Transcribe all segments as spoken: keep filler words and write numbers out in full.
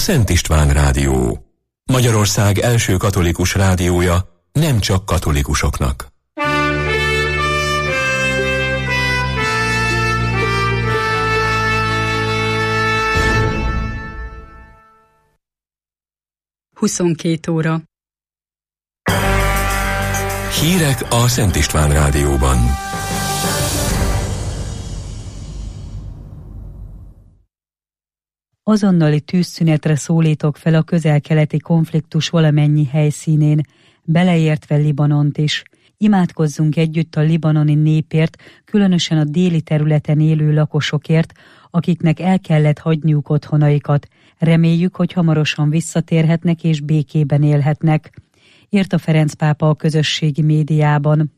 Szent István Rádió. Magyarország első katolikus rádiója, nem csak katolikusoknak. huszonkét óra. Hírek a Szent István Rádióban. Azonnali tűzszünetre szólítok fel a közel-keleti konfliktus valamennyi helyszínén, beleértve Libanont is. Imádkozzunk együtt a libanoni népért, különösen a déli területen élő lakosokért, akiknek el kellett hagyniuk otthonaikat. Reméljük, hogy hamarosan visszatérhetnek és békében élhetnek, írta Ferenc pápa a közösségi médiában.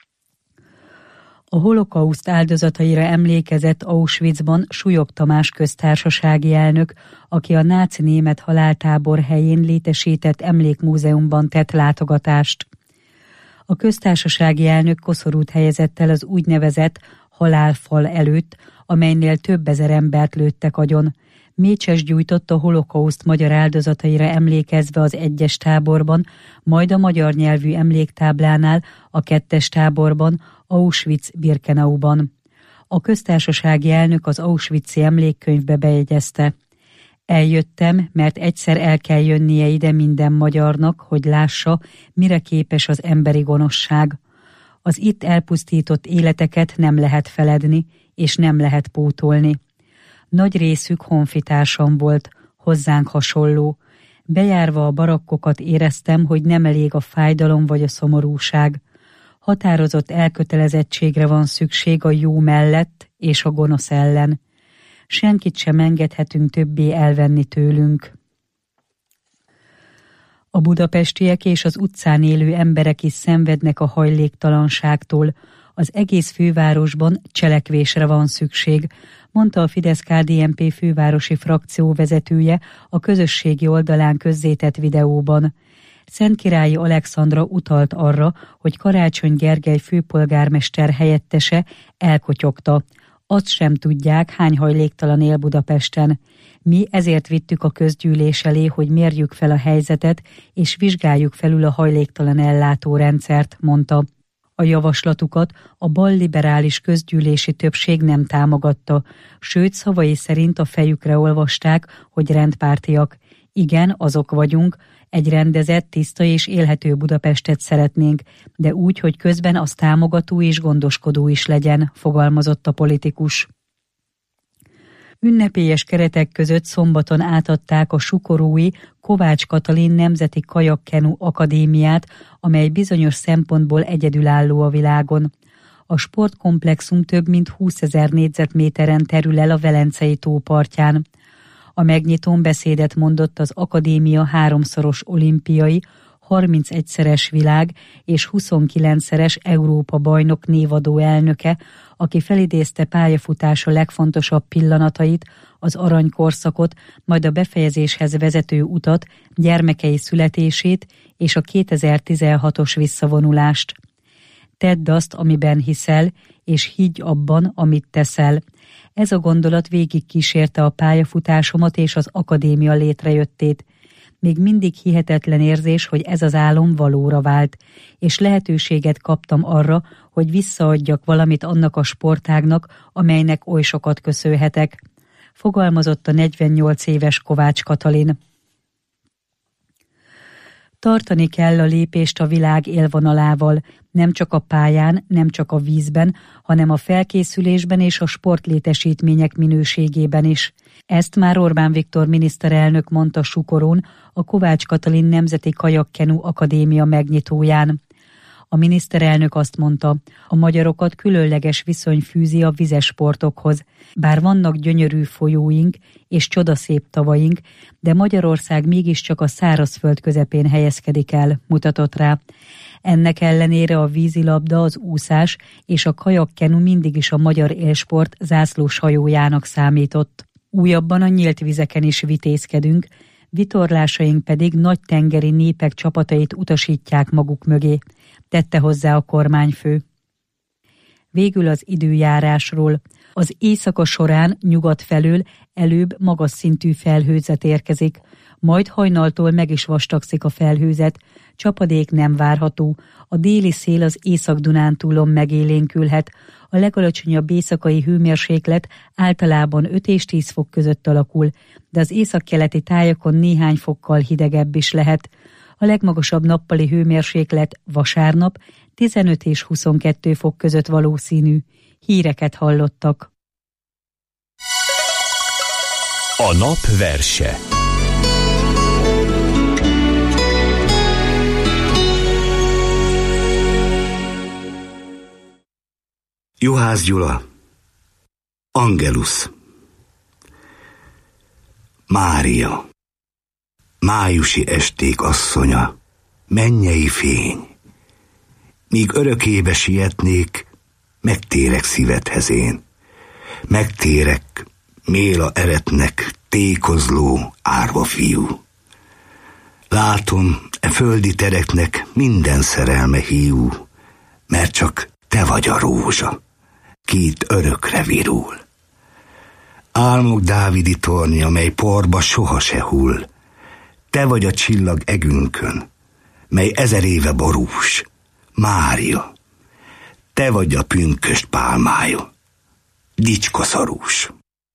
A holokauszt áldozataira emlékezett Auschwitzban Súlyog Tamás köztársasági elnök, aki a náci német haláltábor helyén létesített emlékmúzeumban tett látogatást. A köztársasági elnök koszorút helyezett el az úgynevezett halálfal előtt, amelynél több ezer embert lőttek agyon. Mécses gyújtott a holokauszt magyar áldozataira emlékezve az egyes táborban, majd a magyar nyelvű emléktáblánál a kettes táborban, Auschwitz-Birkenauban. A köztársasági elnök az Auschwitz-i emlékkönyvbe bejegyezte: eljöttem, mert egyszer el kell jönnie ide minden magyarnak, hogy lássa, mire képes az emberi gonoszság. Az itt elpusztított életeket nem lehet feledni, és nem lehet pótolni. Nagy részük honfitársam volt, hozzánk hasonló. Bejárva a barakkokat éreztem, hogy nem elég a fájdalom vagy a szomorúság. Határozott elkötelezettségre van szükség a jó mellett és a gonosz ellen. Senkit sem engedhetünk többé elvenni tőlünk. A budapestiek és az utcán élő emberek is szenvednek a hajléktalanságtól. Az egész fővárosban cselekvésre van szükség, mondta a Fidesz-ká dé en pé fővárosi frakció vezetője a közösségi oldalán közzétett videóban. Szentkirályi Alexandra utalt arra, hogy Karácsony Gergely főpolgármester helyettese elkotyogta. Azt sem tudják, hány hajléktalan él Budapesten. Mi ezért vittük a közgyűlés elé, hogy mérjük fel a helyzetet, és vizsgáljuk felül a hajléktalan ellátórendszert, mondta. A javaslatukat a balliberális közgyűlési többség nem támogatta, sőt szavai szerint a fejükre olvasták, hogy rendpártiak. Igen, azok vagyunk, egy rendezett, tiszta és élhető Budapestet szeretnénk, de úgy, hogy közben az támogató és gondoskodó is legyen, fogalmazott a politikus. Ünnepélyes keretek között szombaton átadták a sukorói Kovács Katalin Nemzeti Kajakkenu Akadémiát, amely bizonyos szempontból egyedülálló a világon. A sportkomplexum több mint húszezer négyzetméteren terül el a Velencei tó partján. A megnyitón beszédet mondott az akadémia háromszoros olimpiai, harmincegyszeres világ és huszonkilencszeres Európa bajnok névadó elnöke, aki felidézte pályafutása legfontosabb pillanatait, az aranykorszakot, majd a befejezéshez vezető utat, gyermekei születését és a kétezer-tizenhatos visszavonulást. Tedd azt, amiben hiszel, és higgy abban, amit teszel. Ez a gondolat végig kísérte a pályafutásomat és az akadémia létrejöttét. Még mindig hihetetlen érzés, hogy ez az álom valóra vált, és lehetőséget kaptam arra, hogy visszaadjak valamit annak a sportágnak, amelynek oly sokat köszönhetek, fogalmazott a negyvennyolc éves Kovács Katalin. Tartani kell a lépést a világ élvonalával, nem csak a pályán, nem csak a vízben, hanem a felkészülésben és a sportlétesítmények minőségében is. Ezt már Orbán Viktor miniszterelnök mondta Sukorón, a Kovács Katalin Nemzeti Kajakkenu Akadémia megnyitóján. A miniszterelnök azt mondta, a magyarokat különleges viszony fűzi a vizes sportokhoz. Bár vannak gyönyörű folyóink és csodaszép tavaink, de Magyarország mégiscsak a szárazföld közepén helyezkedik el, mutatott rá. Ennek ellenére a vízilabda, az úszás és a kajakkenu mindig is a magyar élsport zászlós hajójának számított. Újabban a nyílt vizeken is vitézkedünk, vitorlásaink pedig nagy tengeri népek csapatait utasítják maguk mögé, tette hozzá a kormányfő. Végül az időjárásról. Az éjszaka során nyugat felől előbb magas szintű felhőzet érkezik, majd hajnaltól meg is vastagszik a felhőzet, csapadék nem várható, a déli szél az Észak-Dunántúlon megélénkülhet, a legalacsonyabb éjszakai hőmérséklet általában öt és tíz fok között alakul, de az északkeleti tájakon néhány fokkal hidegebb is lehet. A legmagasabb nappali hőmérséklet vasárnap tizenöt és huszonkettő fok között valószínű. Híreket hallottak. A nap verse. Juhász Gyula, Angelus. Mária, májusi esték asszonya, mennyei fény. Míg örökébe sietnék, megtérek szívedhez én. Megtérek, Méla eretnek, tékozló, árva fiú. Látom, e földi tereknek minden szerelme hiú, mert csak te vagy a rózsa, ki itt örökre virul. Álmok dávidi tornya, mely porba soha se hull, te vagy a csillag egünkön, mely ezer éve borús, Mária, te vagy a pünkösd pálmája, dicskaszarús.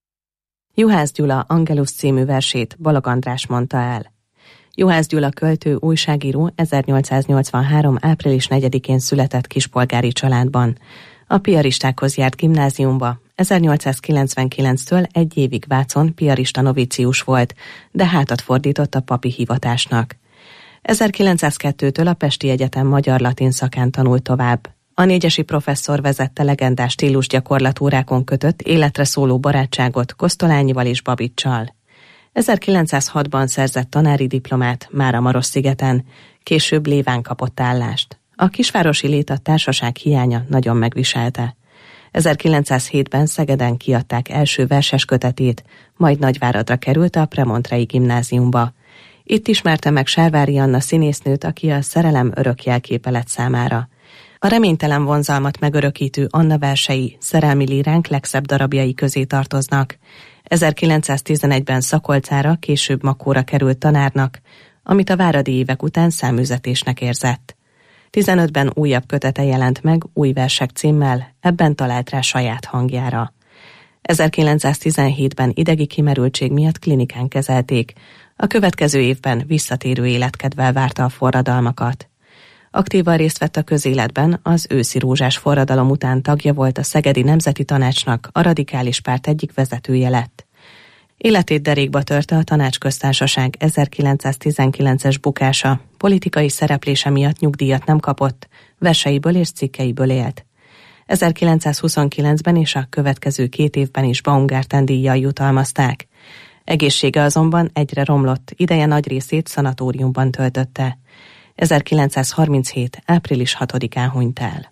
Juhász Gyula Angelus című versét Balogh András mondta el. Juhász Gyula költő, újságíró ezernyolcszáznyolcvanhárom. április negyedikén született kispolgári családban. A piaristákhoz járt gimnáziumba, ezernyolcszázkilencvenkilenctől egy évig Vácon piarista novícius volt, de hátat fordított a papi hivatásnak. ezerkilencszázkettőtől a Pesti Egyetem magyar-latin szakán tanult tovább. A négyesi professzor vezette legendás stílusgyakorlatórákon kötött életre szóló barátságot Kosztolányival és Babiccsal. ezerkilencszázhatban szerzett tanári diplomát Máramarosszigeten, később Léván kapott állást. A kisvárosi lét a társaság hiánya nagyon megviselte. ezerkilencszázhétben Szegeden kiadták első verses kötetét, majd Nagyváradra került a Premontrei gimnáziumba. Itt ismerte meg Sárvári Anna színésznőt, aki a szerelem örök jelképe lett számára. A reménytelen vonzalmat megörökítő Anna versei szerelmi líránk legszebb darabjai közé tartoznak. ezerkilencszáztizenegyben Szakolcára, később Makóra került tanárnak, amit a váradi évek után száműzetésnek érzett. tizenötben újabb kötete jelent meg új versek címmel, ebben talált rá saját hangjára. ezerkilencszáztizenhétben idegi kimerültség miatt klinikán kezelték, a következő évben visszatérő életkedvel várta a forradalmakat. Aktívan részt vett a közéletben, az őszi rózsás forradalom után tagja volt a Szegedi Nemzeti Tanácsnak, a Radikális Párt egyik vezetője lett. Életét derékba törte a Tanácsköztársaság ezerkilencszáztizenkilences bukása, politikai szereplése miatt nyugdíjat nem kapott, verseiből és cikkeiből élt. ezerkilencszázhuszonkilencben és a következő két évben is Baumgarten-díjjal jutalmazták. Egészsége azonban egyre romlott, ideje nagy részét szanatóriumban töltötte. ezerkilencszázharminchét. április hatodikán hunyt el.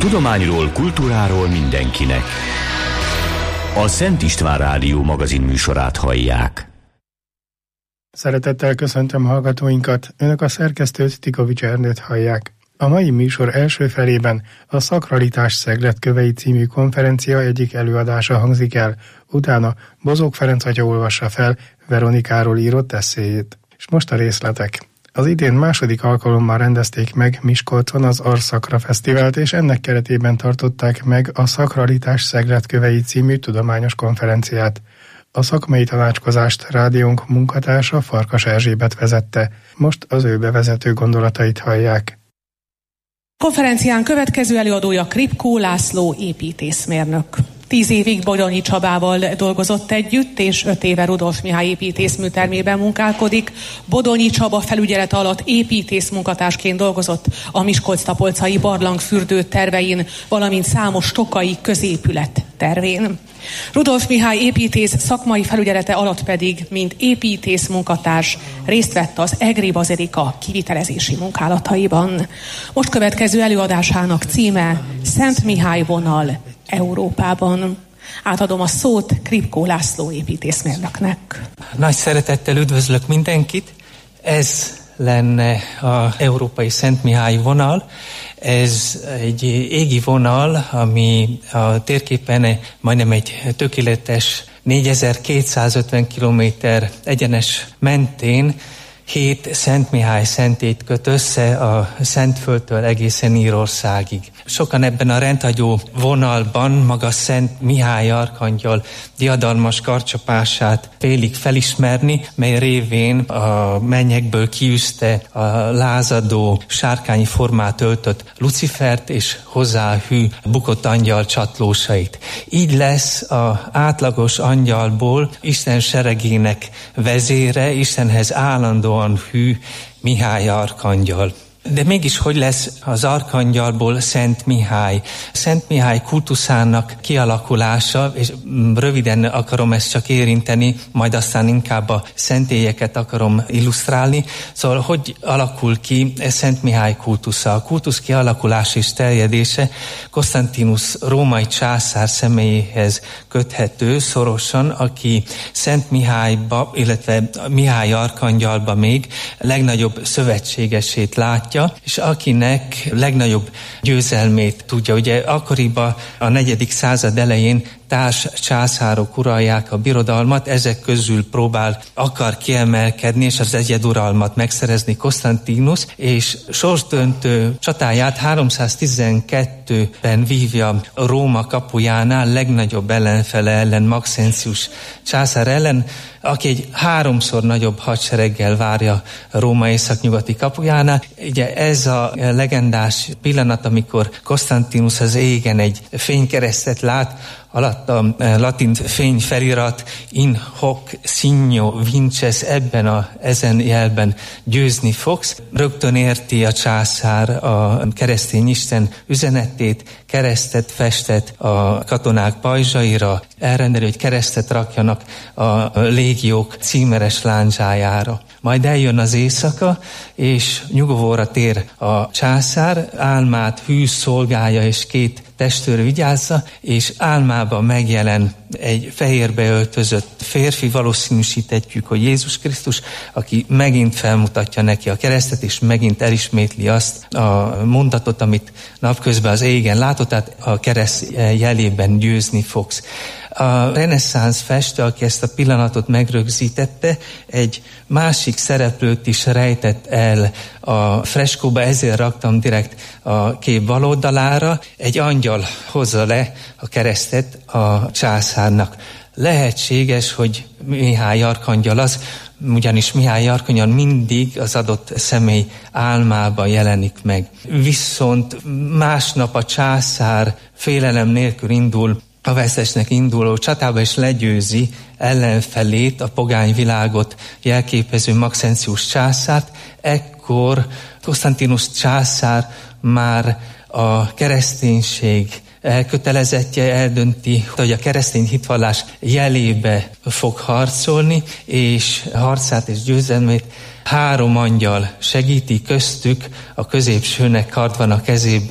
tudományról, kultúráról mindenkinek. A Szent István Rádió magazin műsorát hallják. Szeretettel köszöntöm hallgatóinkat, önök a szerkesztőt, Tikovics Ernőt hallják. A mai műsor első felében a Szakralitás Szegledkövei című konferencia egyik előadása hangzik el, utána Bozók Ferenc atya olvassa fel Veronikáról írott esszéjét. És most a részletek. Az idén második alkalommal rendezték meg Miskolcon az Arszakra Fesztivált, és ennek keretében tartották meg a Szakralitás Szegledkövei című tudományos konferenciát. A szakmai tanácskozást rádiónk munkatársa Farkas Erzsébet vezette. Most az ő bevezető gondolatait hallják. Konferencián következő előadója Kripkó László építészmérnök. Tíz évig Bodonyi Csabával dolgozott együtt, és öt éve Rudolf Mihály építészműtermében munkálkodik. Bodonyi Csaba felügyelete alatt építészmunkatársként dolgozott a Miskolc-Tapolcai barlangfürdő tervein, valamint számos tokai középület tervén. Rudolf Mihály építész szakmai felügyelete alatt pedig, mint építész munkatárs részt vett az Egri Bazilika kivitelezési munkálataiban. Most következő előadásának címe Szent Mihály vonal Európában. Átadom a szót Kripkó László építészmérnöknek. Nagy szeretettel üdvözlök mindenkit. Ez lenne az Európai Szent Mihály vonal. Ez egy égi vonal, ami a térképen majdnem egy tökéletes négyezer-kétszázötven kilométer egyenes mentén hét Szent Mihály szentét köt össze a Szentföldtől egészen Írországig. Sokan ebben a rendhagyó vonalban maga Szent Mihály arkangyal diadalmas karcsapását félig felismerni, mely révén a mennyekből kiűzte a lázadó, sárkányi formát öltött Lucifert és hozzá hű bukott angyal csatlósait. Így lesz az átlagos angyalból Isten seregének vezére, Istenhez állandóan hű Mihály arkangyal. De mégis hogy lesz az arkangyalból Szent Mihály? Szent Mihály kultuszának kialakulása, és röviden akarom ezt csak érinteni, majd aztán inkább a szentélyeket akarom illusztrálni. Szóval hogy alakul ki Szent Mihály kultusza? A kultusz kialakulás és terjedése Konstantinus római császár személyéhez köthető szorosan, aki Szent Mihályba, illetve Mihály arkangyalba még legnagyobb szövetségesét látja, és akinek legnagyobb győzelmét tudja. Ugye akkoriban a negyedik század elején társ császárok uralják a birodalmat, ezek közül próbál, akar kiemelkedni, és az egyeduralmat megszerezni Konstantinus, és sorsdöntő csatáját háromszáztizenkettőben vívja Róma kapujánál, legnagyobb ellenfele ellen, Maxentius császár ellen, aki egy háromszor nagyobb hadsereggel várja Róma északnyugati kapujánál. Ugye ez a legendás pillanat, amikor Konstantinus az égen egy fénykeresztet lát, alatt a latin fényfelirat in hoc signo vinces, ebben a ezen jelben győzni fogsz. Rögtön érti a császár a keresztény Isten üzenetét, keresztet festet a katonák pajzsaira, elrendeli, hogy keresztet rakjanak a légiók címeres lándzsájára. Majd eljön az éjszaka, és nyugovóra tér a császár, álmát hű szolgája és két testőr vigyázza, és álmában megjelen egy fehérbe öltözött férfi, valószínűsítetjük, hogy Jézus Krisztus, aki megint felmutatja neki a keresztet, és megint elismétli azt a mondatot, amit napközben az égen látott, tehát a kereszt jelében győzni fogsz. A reneszánsz festő, aki ezt a pillanatot megrögzítette, egy másik szereplőt is rejtett el a freskóba, ezért raktam direkt a kép baloldalára. Egy angyal hozza le a keresztet a császárnak. Lehetséges, hogy Mihály arkangyal az, ugyanis Mihály arkangyal mindig az adott személy álmában jelenik meg. Viszont másnap a császár félelem nélkül indul a vesztesnek induló csatába, és legyőzi ellenfelét, a pogány világot jelképező Maxentius császárt. Ekkor Konstantinus császár már a kereszténység elkötelezettje, eldönti, hogy a keresztény hitvallás jelébe fog harcolni, és harcát és győzelmét három angyal segíti, köztük a középsőnek kard van a kezében,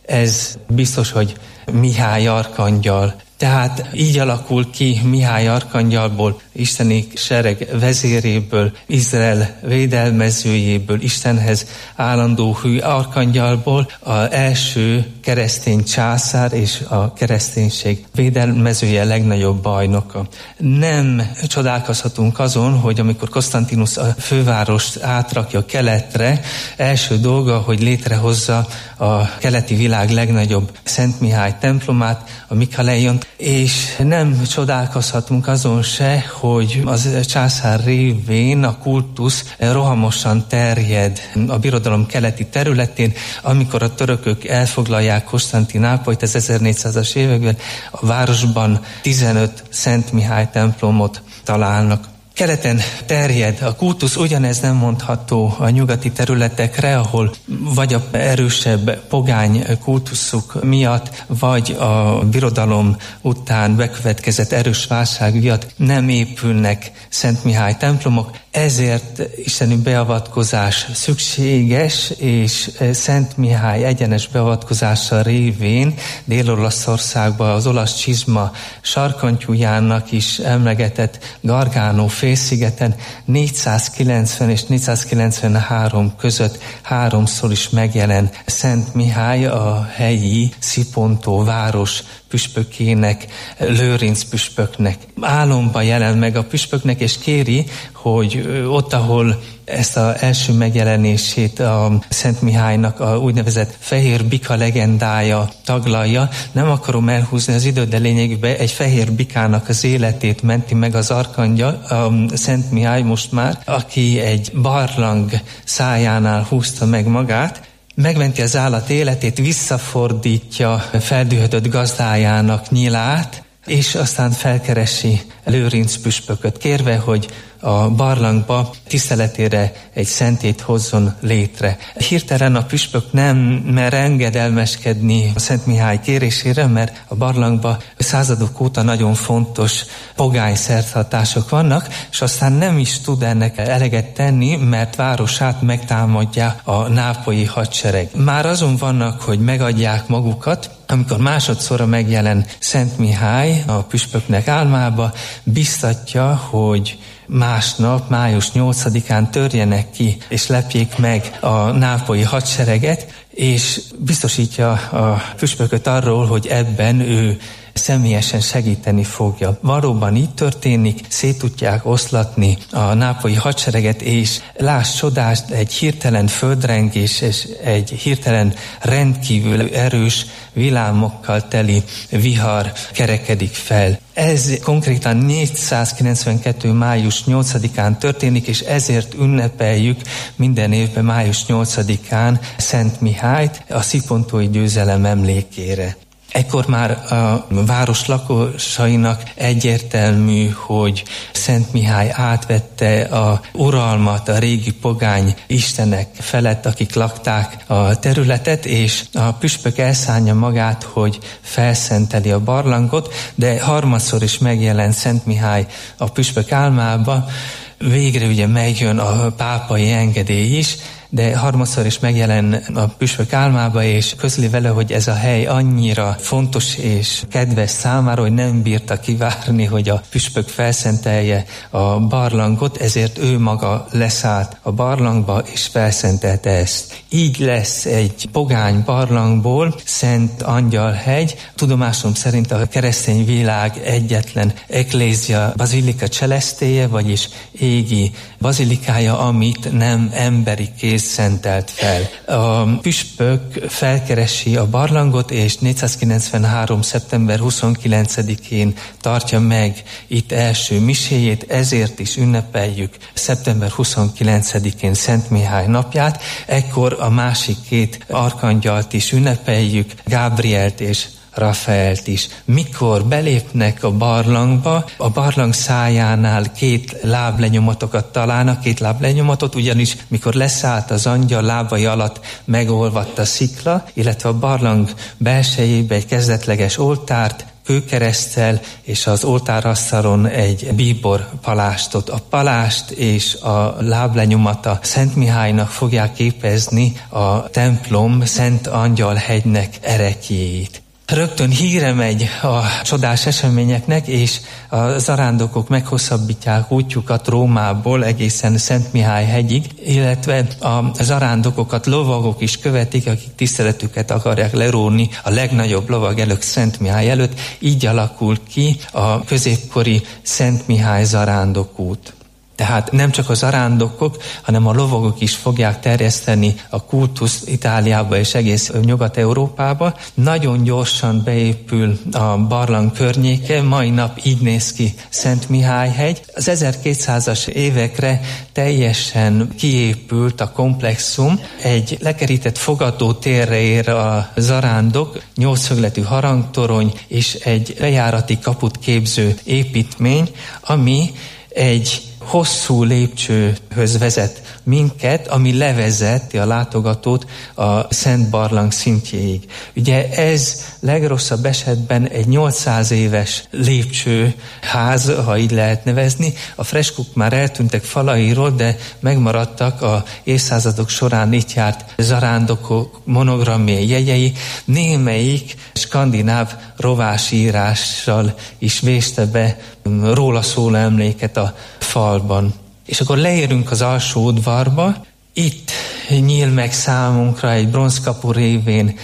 Ez biztos, hogy Mihály arkangyal. Tehát így alakul ki Mihály arkangyalból, isteni sereg vezéréből, Izrael védelmezőjéből, Istenhez állandó hű arkangyalból az első keresztény császár és a kereszténység védelmezője, legnagyobb bajnoka. Nem csodálkozhatunk azon, hogy amikor Konstantinus a fővárost átrakja keletre, első dolga, hogy létrehozza a keleti világ legnagyobb Szent Mihály templomát, a Mikaleion, és nem csodálkozhatunk azon se, hogy az császár révén a kultusz rohamosan terjed a birodalom keleti területén. Amikor a törökök elfoglalják Konstantinápolyt az ezernégyszázas években, a városban tizenöt Szent Mihály templomot találnak. Keleten terjed a kultusz, ugyanez nem mondható a nyugati területekre, ahol vagy a erősebb pogány kultuszuk miatt, vagy a birodalom után bekövetkezett erős válság miatt nem épülnek Szent Mihály templomok. Ezért isteni beavatkozás szükséges, és Szent Mihály egyenes beavatkozása révén Dél-Olaszországban az olasz csizma sarkantyújának is emlegetett Gargano félszigeten négyszázkilencven és négyszázkilencvenhárom között háromszor is megjelen Szent Mihály a helyi Szipontó város püspökének, Lőrinc püspöknek. Álomban jelen meg a püspöknek, és kéri, hogy ott, ahol ezt az első megjelenését a Szent Mihálynak a úgynevezett fehér bika legendája taglalja, nem akarom elhúzni az időt, de lényegében egy fehér bikának az életét menti meg az arkangyal, a Szent Mihály most már, aki egy barlang szájánál húzta meg magát, megmenti az állat életét, visszafordítja feldühödött gazdájának nyilát, és aztán felkeresi Lőrinc püspököt, kérve, hogy a barlangba tiszteletére egy szentét hozzon létre. Hirtelen a püspök nem mer engedelmeskedni a Szent Mihály kérésére, mert a barlangba századok óta nagyon fontos pogány szertartások vannak, és aztán nem is tud ennek eleget tenni, mert városát megtámadja a nápolyi hadsereg. Már azon vannak, hogy megadják magukat, amikor másodszorra megjelen Szent Mihály a püspöknek álmába, biztatja, hogy másnap, május nyolcadikán törjenek ki, és lepjék meg a nápolyi hadsereget, és biztosítja a püspököt arról, hogy ebben ő személyesen segíteni fogja. Valóban így történik, szét tudják oszlatni a nápolyi hadsereget, és láss csodást, egy hirtelen földrengés és egy hirtelen rendkívül erős villámokkal teli vihar kerekedik fel. Ez konkrétan négyszázkilencvenkettő. május nyolcadikán történik, és ezért ünnepeljük minden évben május nyolcadikán Szent Mihályt a szipontói győzelem emlékére. Ekkor már a város lakosainak egyértelmű, hogy Szent Mihály átvette a uralmat a régi pogány istenek felett, akik lakták a területet, és a püspök elszánja magát, hogy felszenteli a barlangot, de harmadszor is megjelen Szent Mihály a püspök álmába. Végre ugye megjön a pápai engedély is, de harmadszor is megjelen a püspök álmába, és közli vele, hogy ez a hely annyira fontos és kedves számára, hogy nem bírta kivárni, hogy a püspök felszentelje a barlangot, ezért ő maga leszállt a barlangba, és felszentelte ezt. Így lesz egy pogány barlangból Szent Angyalhegy. Tudomásom szerint a keresztény világ egyetlen eklézia bazilika celestéje, vagyis égi bazilikája, amit nem emberi kéz szentelt fel. A püspök felkeresi a barlangot, és négyszázkilencvenhárom. szeptember huszonkilencedikén tartja meg itt első miséjét, ezért is ünnepeljük szeptember huszonkilencedikén Szent Mihály napját. Ekkor a másik két arkangyalt is ünnepeljük, Gábrielt és Rafaelt is. Mikor belépnek a barlangba, a barlang szájánál két láblenyomatokat találnak, két láblenyomatot, ugyanis mikor leszállt az angyal, lábai alatt megolvadt a szikla, illetve a barlang belsejébe egy kezdetleges oltárt kőkereszttel, és az oltárasztalon egy bíbor palástot. A palást és a láblenyomata Szent Mihálynak fogják képezni a templom Szent Angyalhegynek ereklyéit. Rögtön híre megy a csodás eseményeknek, és a zarándokok meghosszabbítják útjukat Rómából egészen Szent Mihály hegyig, illetve a zarándokokat lovagok is követik, akik tiszteletüket akarják leróni a legnagyobb lovag előtt, Szent Mihály előtt. Így alakul ki a középkori Szent Mihály zarándokút. Tehát nem csak az zarándokok, hanem a lovagok is fogják terjeszteni a kultuszt Itáliába és egész Nyugat-Európába. Nagyon gyorsan beépül a barlang környéke, mai nap így néz ki Szent Mihály hegy. Az ezerkétszázas évekre teljesen kiépült a komplexum, egy lekerített fogadótérre ér a zarándok, nyolcszögletű harangtorony és egy bejárati kaput képző építmény, ami egy hosszú lépcsőhöz vezet minket, ami levezeti a látogatót a Szent Barlang szintjéig. Ugye ez legrosszabb esetben egy nyolcszáz éves lépcsőház, ha így lehet nevezni. A freskók már eltűntek falairól, de megmaradtak a évszázadok során itt járt zarándokok monogramjai jegyei. Némelyik skandináv rovásírással is véste be róla szóló emléket a falban. És akkor leérünk az alsó udvarba, itt nyíl meg számunkra egy bronzkapu révén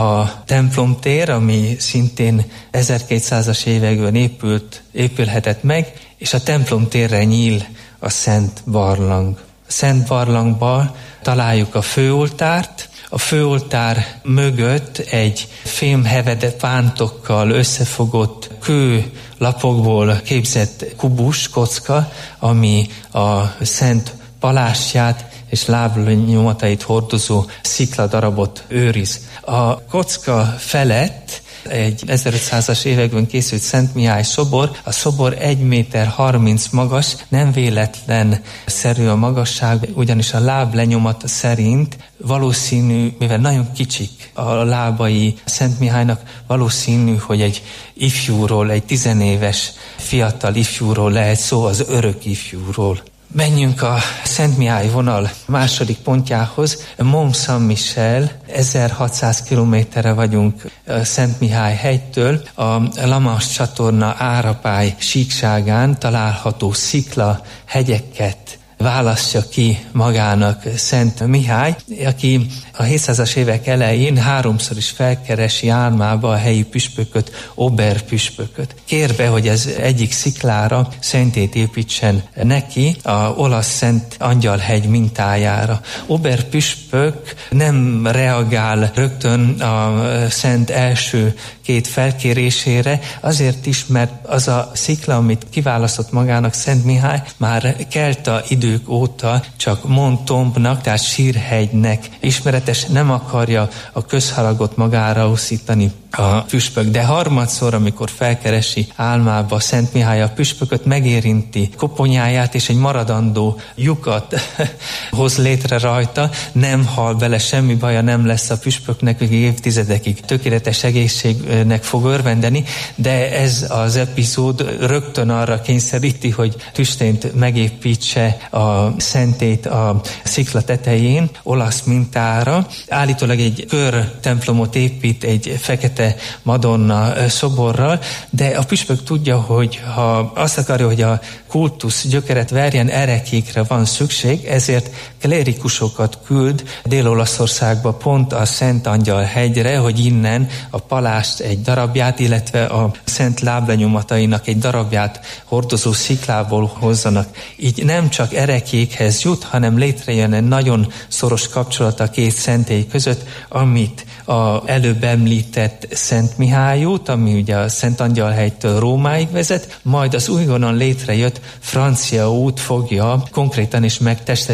a templomtér, ami szintén ezerkétszázas években épült, épülhetett meg, és a templomtérre nyíl a Szent Barlang. A Szent Barlangban találjuk a főoltárt, a főoltár mögött egy fémhevede pántokkal összefogott kő lapokból képzett kubus, kocka, ami a Szent palástját és lábnyomatait hordozó szikladarabot őriz. A kocka felett egy ezerötszázas években készült Szent Mihály szobor, a szobor egy méter harminc magas, nem véletlen szerű a magasság, ugyanis a láblenyomata szerint valószínű, mivel nagyon kicsik a lábai Szent Mihálynak, valószínű, hogy egy ifjúról, egy tizenéves fiatal ifjúról lehet szó, az örök ifjúról. Menjünk a Szent Mihály vonal második pontjához. Mont Saint-Michel, ezerhatszáz kilométerre vagyunk Szent Mihály hegytől. A La Manche csatorna árapály síkságán található szikla hegyeket választja ki magának Szent Mihály, aki a hétszázas évek elején háromszor is felkeresi álmába a helyi püspököt, Ober püspököt. Kér be, hogy ez egyik sziklára szentét építsen neki, a olasz Szent Angyalhegy mintájára. Ober püspök nem reagál rögtön a szent első két felkérésére, azért is, mert az a szikla, amit kiválasztott magának Szent Mihály, már kelta idők óta csak Montombnak, tehát sírhegynek ismeretes, nem akarja a közhalagot magára uszítani a püspök. De harmadszor, amikor felkeresi álmába Szent Mihály a püspököt, megérinti koponyáját, és egy maradandó lyukat hoz létre rajta, nem hal bele, semmi baja nem lesz a püspöknek, hogy évtizedekig tökéletes egészségnek fog örvendeni, de ez az epizód rögtön arra kényszeríti, hogy tüstént megépítse a szentét a szikla tetején, olasz mintára. Állítólag egy kör templomot épít egy fekete Madonna szoborral, de a püspök tudja, hogy ha azt akarja, hogy a kultusz gyökeret verjen, erekékre van szükség, ezért klérikusokat küld Dél-Olaszországba, pont a Szent Angyalhegyre, hogy innen a palást egy darabját, illetve a szent láblenyomatainak egy darabját hordozó sziklából hozzanak. Így nem csak erekékhez jut, hanem létrejön egy nagyon szoros kapcsolat a két szentély között, amit a előbb említett Szent Mihály út, ami ugye a Szent Angyalhegytől Rómáig vezet, majd az újonnan létrejött francia út fogja konkrétan is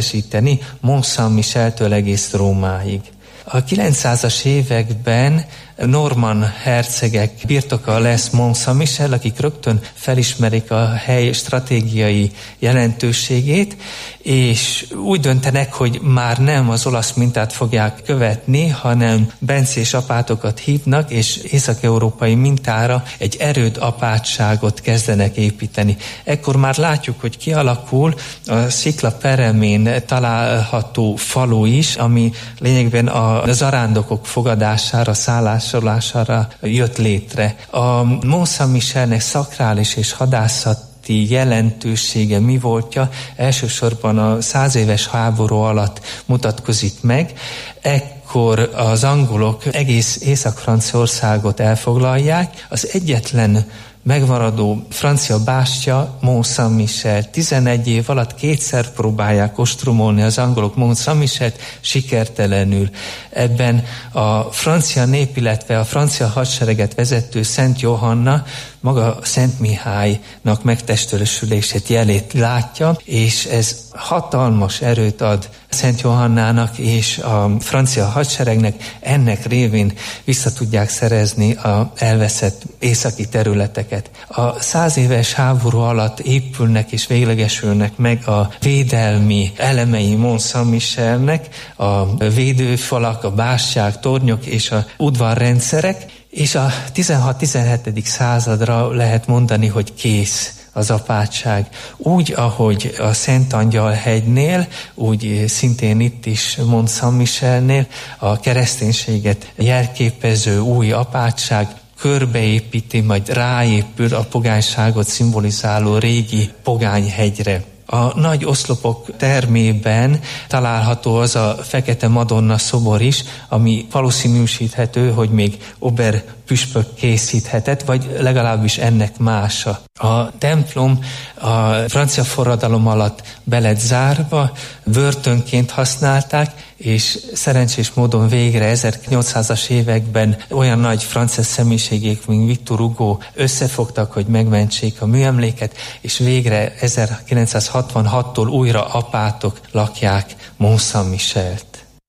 megtestesíteni Mont Saint-Micheltől egész Rómáig. A kilencszázas években normann hercegek birtoka lesz Mont-Saint-Michel, akik rögtön felismerik a hely stratégiai jelentőségét, és úgy döntenek, hogy már nem az olasz mintát fogják követni, hanem bencés apátokat hívnak, és észak-európai mintára egy erőd apátságot kezdenek építeni. Ekkor már látjuk, hogy kialakul a szikla peremén található falu is, ami lényegben a zarándokok fogadására, szállásolására jött létre. A Mont-Saint-Michelnek szakrális és hadászat jelentősége mi voltja, elsősorban a százéves háború alatt mutatkozik meg. Ekkor az angolok egész Észak-Franciaországot elfoglalják, az egyetlen megmaradó francia bástya Mont-Saint-Michel. tizenegy év alatt kétszer próbálják ostromolni az angolok Mont-Saint-Michelt, sikertelenül. Ebben a francia nép, illetve a francia hadsereget vezető Szent Johanna maga Szent Mihálynak megtestesülését jelét látja, és ez hatalmas erőt ad Szent Johannának és a francia hadseregnek, ennek révén vissza tudják szerezni a elveszett északi területeket. A száz éves háború alatt épülnek és véglegesülnek meg a védelmi elemei Mont-Saint-Michelnek, a védőfalak, a bástyák, tornyok és a udvarrendszerek, és a tizenhat-tizenhetedik századra lehet mondani, hogy kész az apátság. Úgy, ahogy a Szent Angyal hegynél, úgy szintén itt is Mont-Saint-Michelnél a kereszténységet jelképező új apátság körbeépíti, majd ráépül a pogányságot szimbolizáló régi pogányhegyre. A nagy oszlopok termében található az a fekete Madonna szobor is, ami valószínűsíthető, hogy még Ober püspök készíthetett, vagy legalábbis ennek mása. A templom a francia forradalom alatt be lett zárva, börtönként használták, és szerencsés módon végre ezernyolcszázas években olyan nagy francia személyiségek, mint Victor Hugo összefogtak, hogy megmentsék a műemléket, és végre ezerkilencszázhatvanhattól újra apátok lakják Mont-Saint-Michelt.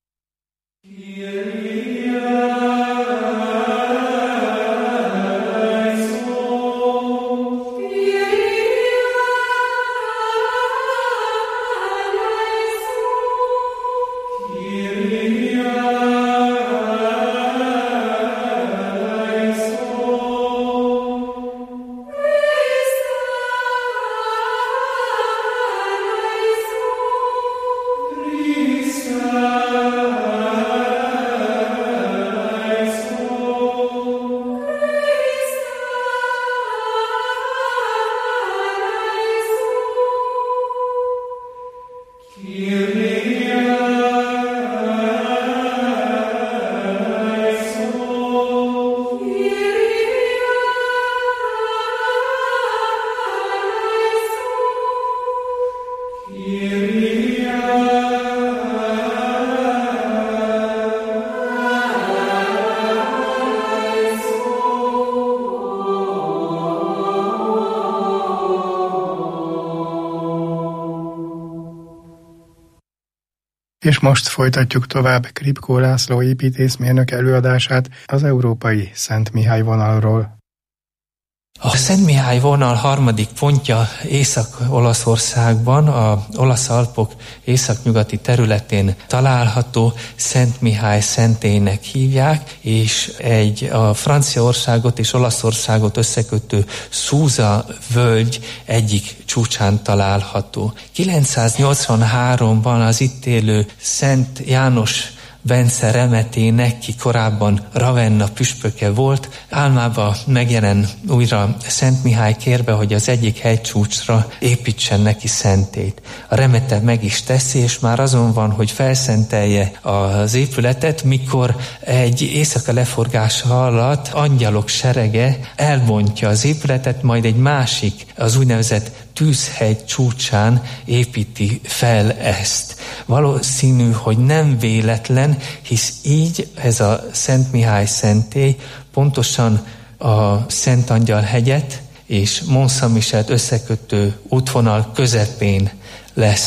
És most folytatjuk tovább Kripkó László építészmérnök előadását az európai Szent Mihály vonalról. A Szent Mihály vonal harmadik pontja Észak-Olaszországban, a olasz Alpok északnyugati területén található, Szent Mihály szentélynek hívják, és egy a Franciaországot és Olaszországot összekötő Szúza völgy egyik csúcsán található. kilencszáznyolcvanháromban az itt élő Szent János Bence Remetének, ki korábban Ravenna püspöke volt, álmába megjelen újra Szent Mihály kérbe, hogy az egyik hegycsúcsra építsen neki szentét. A Remete meg is teszi, és már azon van, hogy felszentelje az épületet, mikor egy éjszaka leforgása alatt angyalok serege elbontja az épületet, majd egy másik, az úgynevezett Tűzhegy csúcsán építi fel ezt. Valószínű, hogy nem véletlen, hisz így ez a Szent Mihály szentély pontosan a Szent Angyal hegyet és Mont-Saint-Michelt összekötő útvonal közepén lesz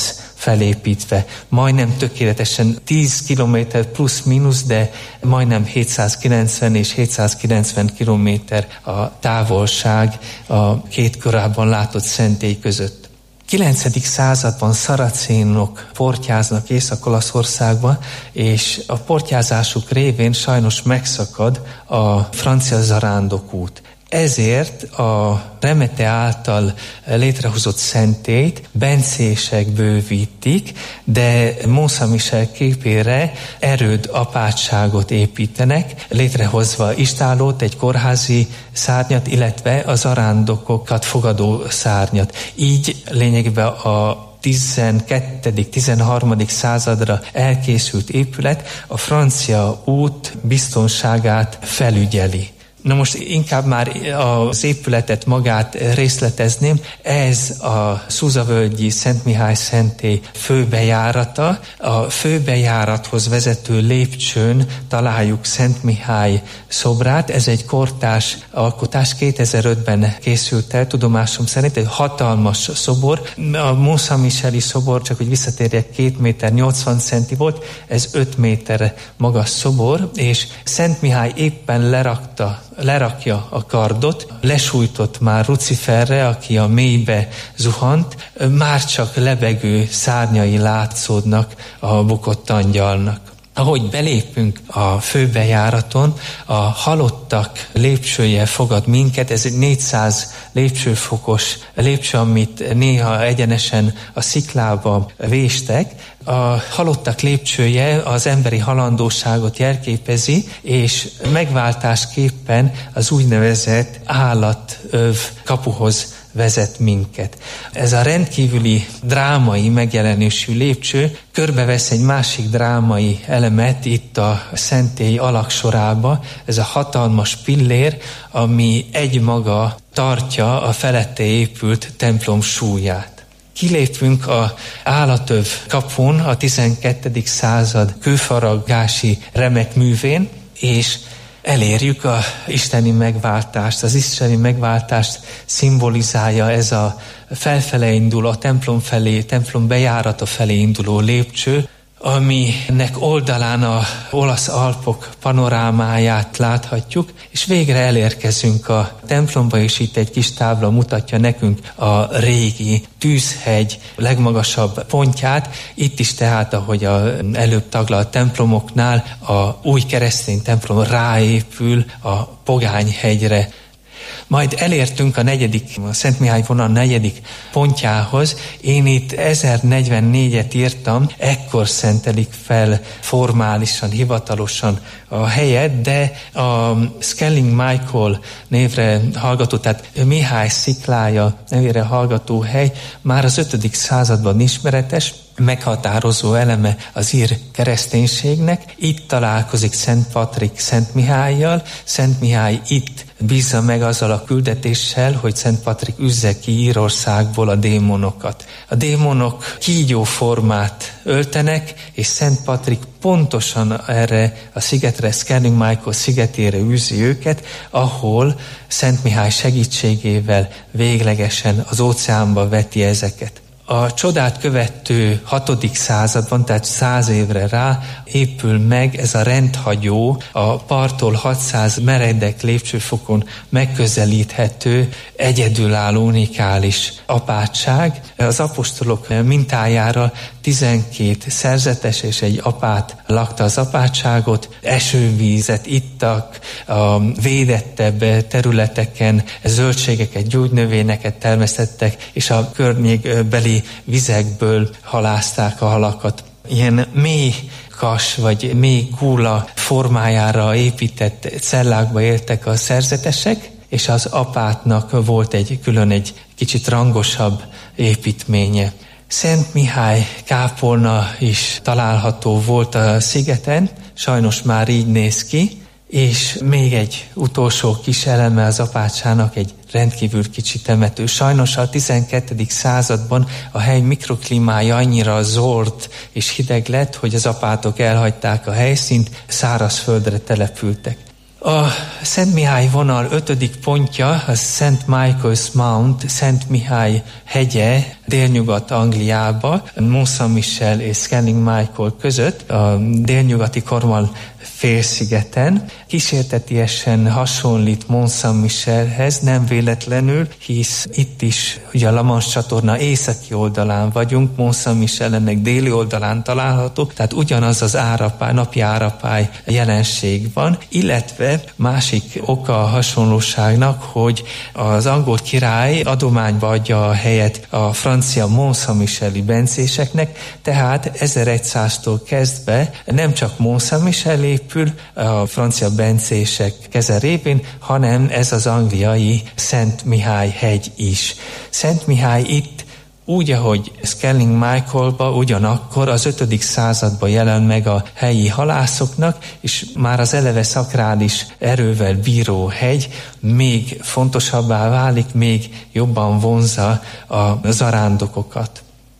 felépítve. Majdnem tökéletesen tíz kilométer plusz-minusz, de majdnem hétszázkilencven és hétszázkilencven kilométer a távolság a két korábban látott szentély között. kilencedik században szaracénok portyáznak Észak-Olaszországba, és a portyázásuk révén sajnos megszakad a francia zarándokút. Ezért a Remete által létrehozott szentélyt bencések bővítik, de Mont Saint-Michel képére erőd apátságot építenek, létrehozva istállót, egy kórházi szárnyat, illetve a zarándokokat fogadó szárnyat. Így lényegében a tizenkettedik tizenharmadik századra elkészült épület a francia út biztonságát felügyeli. Na most inkább már az épületet magát részletezném. Ez a Szúzavölgyi Szent Mihály szentély főbejárata. A főbejárathoz vezető lépcsőn találjuk Szent Mihály szobrát. Ez egy kortárs alkotás, kétezer-ötben készült el, tudomásom szerint, egy hatalmas szobor. A Mont Saint-Micheli szobor, csak hogy visszatérjek, két méter nyolcvan centi volt, ez öt méter magas szobor, és Szent Mihály éppen lerakta lerakja a kardot, lesújtott már Luciferre, aki a mélybe zuhant, már csak lebegő szárnyai látszódnak a bukott angyalnak. Ahogy belépünk a főbejáraton, a halottak lépcsője fogad minket, ez egy négyszáz lépcsőfokos lépcső, amit néha egyenesen a sziklába véstek. A halottak lépcsője az emberi halandóságot jelképezi, és megváltásképpen az úgynevezett állatöv kapuhoz vezet minket. Ez a rendkívüli drámai megjelenésű lépcső körbevesz egy másik drámai elemet itt a szentély alaksorába. Ez a hatalmas pillér, ami egymaga tartja a felette épült templom súlyát. Kilépünk a állatöv kapun a tizenkettedik század kőfaraggási remek művén, és elérjük a isteni megváltást. Az isteni megváltást szimbolizálja ez a felfele induló, a templom felé, templom bejárata felé induló lépcső, aminek oldalán a olasz Alpok panorámáját láthatjuk, és végre elérkezünk a templomba, és itt egy kis tábla mutatja nekünk a régi Tűzhegy legmagasabb pontját. Itt is tehát, ahogy a előbb taglalt templomoknál, a új keresztény templom ráépül a Pogányhegyre. Majd elértünk a negyedik, a Szent Mihály vonal negyedik pontjához. Én itt ezernegyvennégyet írtam, ekkor szentelik fel formálisan, hivatalosan a helyet, de a Skelling Michael névre hallgató, tehát Mihály sziklája nevére hallgató hely már az ötödik században ismeretes, meghatározó eleme az ír kereszténységnek. Itt találkozik Szent Patrik Szent Mihállyal. Szent Mihály itt bízza meg azzal a küldetéssel, hogy Szent Patrik üzze ki Írországból a démonokat. A démonok kígyó formát öltenek, és Szent Patrik pontosan erre a szigetre, Skelling Michael szigetére űzi őket, ahol Szent Mihály segítségével véglegesen az óceánba veti ezeket. A csodát követő hatodik században, tehát száz évre rá épül meg ez a rendhagyó, a parttól hatszáz meredek lépcsőfokon megközelíthető, egyedülálló, unikális apátság. Az apostolok mintájára tizenkét szerzetes és egy apát lakta az apátságot, esővízet ittak, a védettebb területeken zöldségeket, gyógynövényeket termesztettek, és a környékbeli vizekből halázták a halakat. Ilyen mély kas vagy mély gúla formájára épített cellákba éltek a szerzetesek, és az apátnak volt egy külön egy kicsit rangosabb építménye. Szent Mihály kápolna is található volt a szigeten, sajnos már így néz ki, és még egy utolsó kis eleme az apátsának egy rendkívül kicsi temető. Sajnos a tizenkettedik században a hely mikroklímája annyira zord és hideg lett, hogy az apátok elhagyták a helyszínt, szárazföldre települtek. A Szent Mihály vonal ötödik pontja, a Szent Michael's Mount, Szent Mihály hegye, Délnyugat-Angliába, Mont Saint-Michel és Scanning Michael között, a délnyugati Cornwall félszigeten. Kísértetiesen hasonlít Mont Saint-Michelhez, nem véletlenül, hisz itt is ugye a La Manche csatorna északi oldalán vagyunk, Mont Saint-Michel ennek déli oldalán található, tehát ugyanaz az árapály, napi árapály jelenség van, illetve másik oka a hasonlóságnak, hogy az angol király adományba adja a helyet a francia Mont Saint-Micheli bencéseknek, tehát ezerszáztól kezdve nem csak Mont Saint-Michel épül a francia bencések keze révén, hanem ez az angliai Szent Mihály hegy is. Szent Mihály itt úgy, ahogy Scanning Michaelba ugyanakkor az ötödik században jelen meg a helyi halászoknak, és már az eleve szakrális erővel bíró hegy még fontosabbá válik, még jobban vonzza a zarándokokat.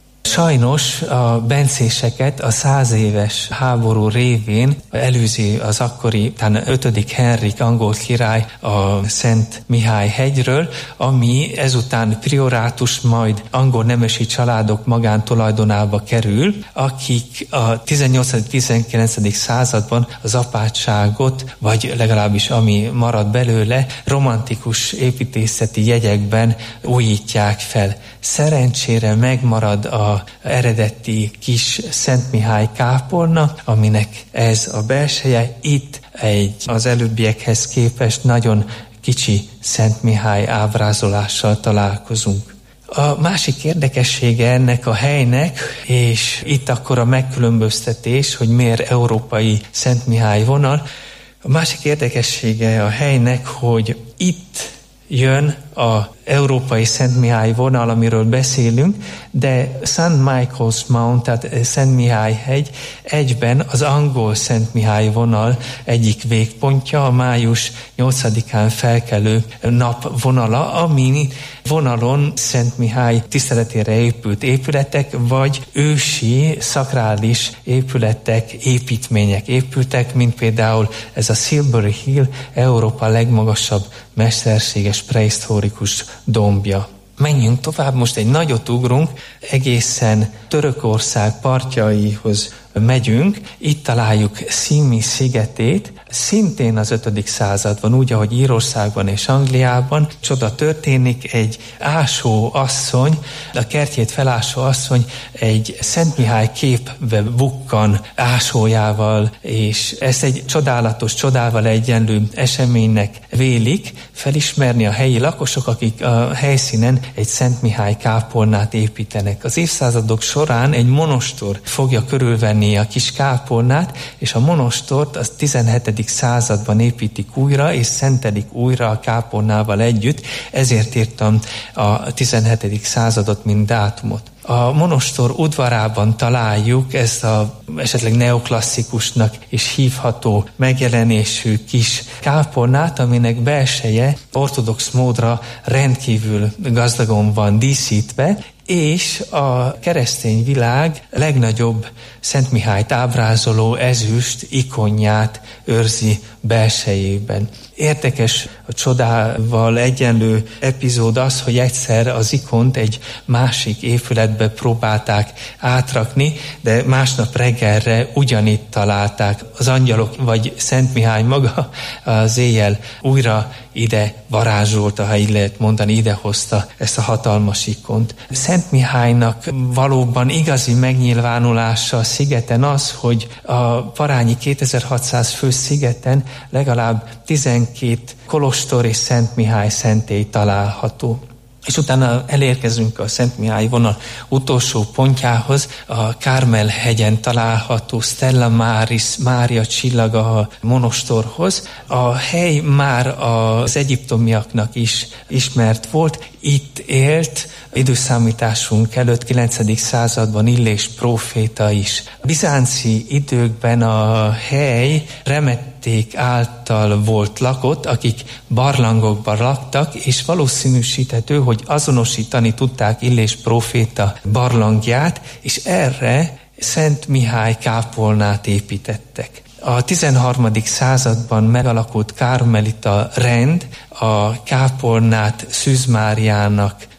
Sajnos a bencéseket a száz éves háború révén előzi az akkori, talán ötödik Henrik angol király a Szent Mihály hegyről, ami ezután priorátus, majd angol nemesi családok magántulajdonába kerül, akik a tizennyolcadik-tizenkilencedik században az apátságot, vagy legalábbis ami marad belőle, romantikus építészeti jegyekben újítják fel. Szerencsére megmarad a eredeti kis Szent Mihály kápolna, aminek ez a belseje. Itt egy az előbbiekhez képest nagyon kicsi Szent Mihály ábrázolással találkozunk. A másik érdekessége ennek a helynek, és itt akkor a megkülönböztetés, hogy miért európai Szent Mihály vonal, a másik érdekessége a helynek, hogy itt jön a európai Szent Mihály vonal, amiről beszélünk, de Saint Michael's Mount, tehát Szent Mihály hegy egyben az angol Szent Mihály vonal egyik végpontja, a május nyolcadikán felkelő nap vonala, ami vonalon Szent Mihály tiszteletére épült épületek, vagy ősi, szakrális épületek, építmények épültek, mint például ez a Silbury Hill, Európa legmagasabb mesterséges prehisztórikus dombja. Menjünk tovább, most egy nagyot ugrunk, egészen Törökország partjaihoz megyünk, itt találjuk Szimi szigetét, szintén az ötödik században, úgy, ahogy Írországban és Angliában, csoda történik, egy ásó asszony, a kertjét felásó asszony egy Szent Mihály képbe bukkan ásójával, és ezt egy csodálatos, csodával egyenlő eseménynek vélik felismerni a helyi lakosok, akik a helyszínen egy Szent Mihály kápolnát építenek. Az évszázadok során egy monostor fogja körülvenni a kis kápolnát, és a monostort az tizenhetedik században építik újra, és szentelik újra a kápolnával együtt, ezért írtam a tizenhetedik századot, mint dátumot. A monostor udvarában találjuk ezt a esetleg neoklasszikusnak is hívható megjelenésű kis kápolnát, aminek belseje ortodox módra rendkívül gazdagon van díszítve, és a keresztény világ legnagyobb Szent Mihályt ábrázoló ezüst ikonját őrzi belsejében. Érdekes, a csodával egyenlő epizód az, hogy egyszer az ikont egy másik épületbe próbálták átrakni, de másnap reggelre ugyanitt találták. Az angyalok, vagy Szent Mihály maga az éjjel újra ide varázsolta, ha így lehet mondani, idehozta ezt a hatalmas ikont. Szent Mihálynak valóban igazi megnyilvánulása a szigeten az, hogy a parányi kétezer-hatszáz fő szigeten legalább tizenkét kolostor és Szent Mihály szentély található. És utána elérkezünk a Szent Mihály vonal utolsó pontjához, a Kármel-hegyen található Stella Maris, Mária csillaga a monostorhoz. A hely már az egyiptomiaknak is ismert volt, itt élt időszámításunk előtt kilencedik században Illés próféta is. A bizánci időkben a hely remették által volt lakott, akik barlangokban laktak, és valószínűsíthető, hogy azonosítani tudták Illés próféta barlangját, és erre Szent Mihály kápolnát építettek. A tizenharmadik században megalakult kármelita rend a kápolnát Szűz Máriának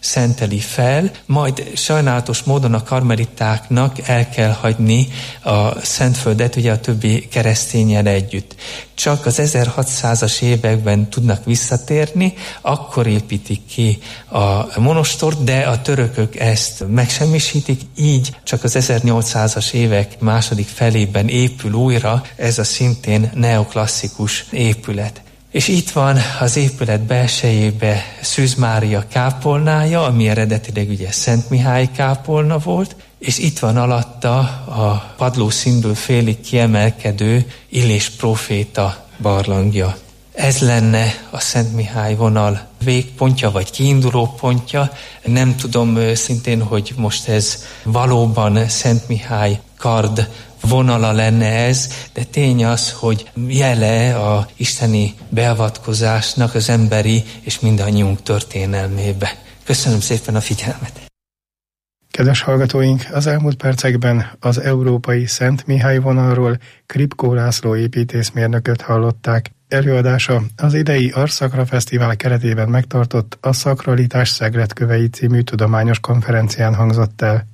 szenteli fel, majd sajnálatos módon a karmelitáknak el kell hagyni a Szentföldet, ugye a többi keresztényen együtt. Csak az ezerhatszázas években tudnak visszatérni, akkor építik ki a monostort, de a törökök ezt megsemmisítik, így csak az ezernyolcszázas évek második felében épül újra ez a szintén neoklasszikus épület. És itt van az épület belsejébe Szűz Mária kápolnája, ami eredetileg ugye Szent Mihály kápolna volt, és itt van alatta a padlószínből félig kiemelkedő Illés próféta barlangja. Ez lenne a Szent Mihály vonal végpontja, vagy kiinduló pontja. Nem tudom szintén, hogy most ez valóban Szent Mihály kard vonala lenne ez, de tény az, hogy jele a isteni beavatkozásnak az emberi és mindannyiunk történelmébe. Köszönöm szépen a figyelmet! Kedves hallgatóink, az elmúlt percekben az európai Szent Mihály vonalról Kripkó László építészmérnököt hallották. Előadása az idei Arszakra Fesztivál keretében megtartott a Szakralitás Szegledkövei című tudományos konferencián hangzott el.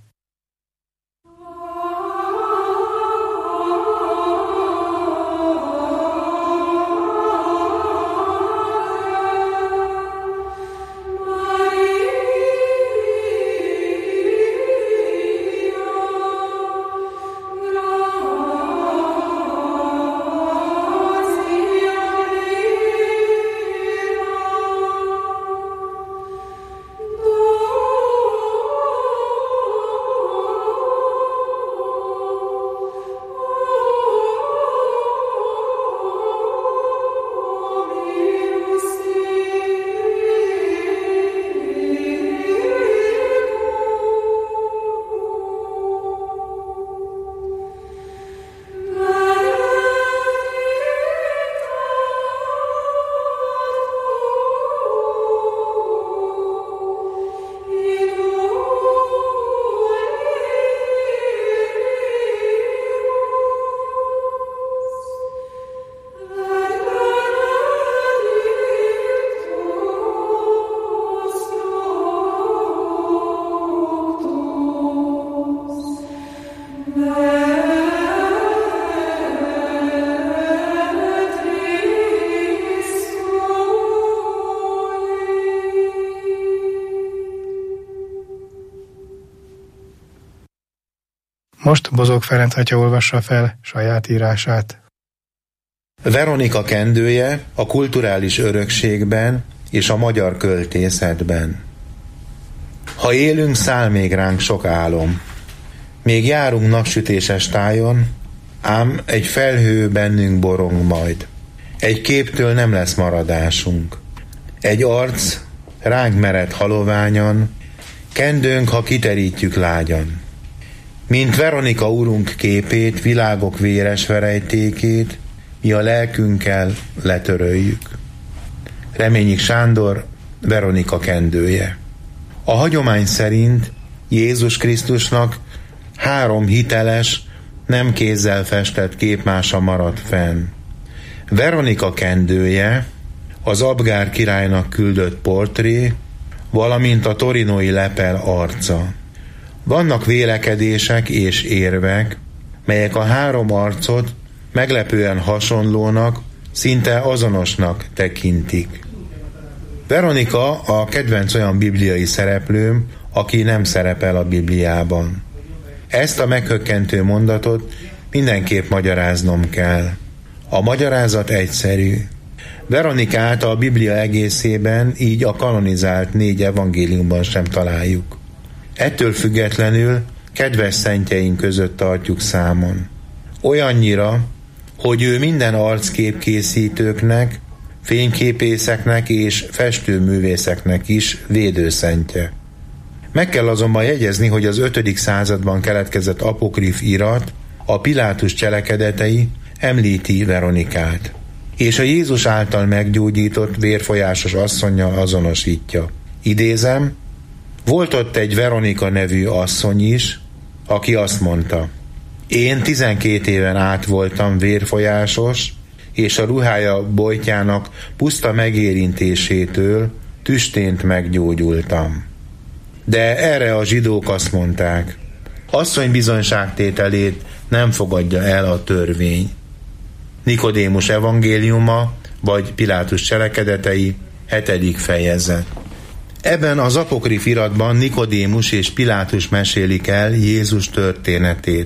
Most Bozók Ferenc atya olvassa fel saját írását. Veronika kendője a kulturális örökségben és a magyar költészetben. Ha élünk, száll még ránk sok álom. Még járunk napsütéses tájon, ám egy felhő bennünk borong majd. Egy képtől nem lesz maradásunk. Egy arc ránk mered haloványan, kendőnk, ha kiterítjük lágyan. Mint Veronika urunk képét, világok véres verejtékét, mi a lelkünkkel letöröljük. Reményik Sándor, Veronika kendője. A hagyomány szerint Jézus Krisztusnak három hiteles, nem kézzel festett képmása maradt fenn. Veronika kendője, az Abgár királynak küldött portré, valamint a torinói lepel arca. Vannak vélekedések és érvek, melyek a három arcot meglepően hasonlónak, szinte azonosnak tekintik. Veronika a kedvenc olyan bibliai szereplőm, aki nem szerepel a Bibliában. Ezt a meghökkentő mondatot mindenképp magyaráznom kell. A magyarázat egyszerű. Veronikát a Biblia egészében, így a kanonizált négy evangéliumban sem találjuk. Ettől függetlenül kedves szentjeink között tartjuk számon. Olyannyira, hogy ő minden arcképkészítőknek, fényképészeknek és festőművészeknek is védőszentje. Meg kell azonban jegyezni, hogy az ötödik században keletkezett apokrif irat, a Pilátus cselekedetei említi Veronikát, és a Jézus által meggyógyított vérfolyásos asszonnyal azonosítja. Idézem, volt ott egy Veronika nevű asszony is, aki azt mondta, én tizenkét éven át voltam vérfolyásos, és a ruhája bojtjának puszta megérintésétől tüstént meggyógyultam. De erre a zsidók azt mondták: asszony bizonyságtételét nem fogadja el a törvény. Nikodémus evangéliuma, vagy Pilátus cselekedetei, hetedik fejezet. Ebben az apokrif iratban Nikodémus és Pilátus mesélik el Jézus történetét.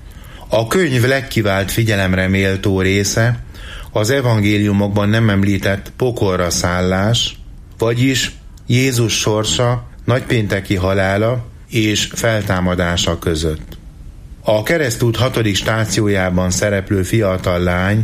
A könyv legkivált figyelemre méltó része az evangéliumokban nem említett pokolra szállás, vagyis Jézus sorsa, nagypénteki halála és feltámadása között. A keresztút hatodik stációjában szereplő fiatal lány,